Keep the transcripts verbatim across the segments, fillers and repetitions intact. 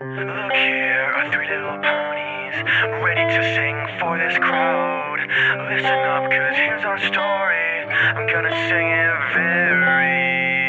Look here are three little ponies, ready to sing for this crowd. Listen up, cause here's our story. I'm gonna sing it very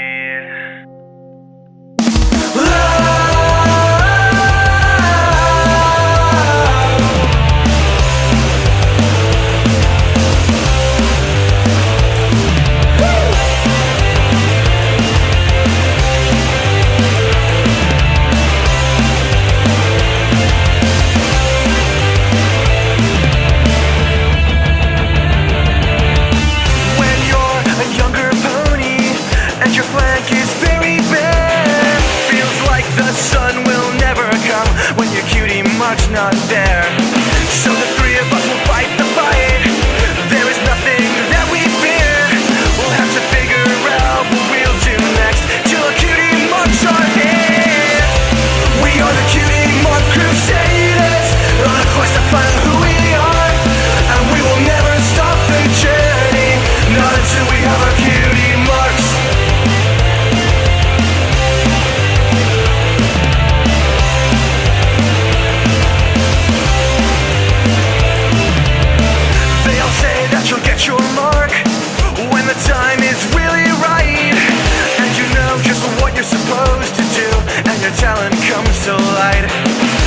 not there. So the three of us will fight the fight. There is nothing that we fear. We'll have to figure out what we'll do next till a cutie marks are here. We are the Cutie Mark Crusaders, on a quest to find who we are, and we will never stop the journey, not until we have our cutie marks. Your mark when the time is really right, and you know just what you're supposed to do, and your talent comes to light.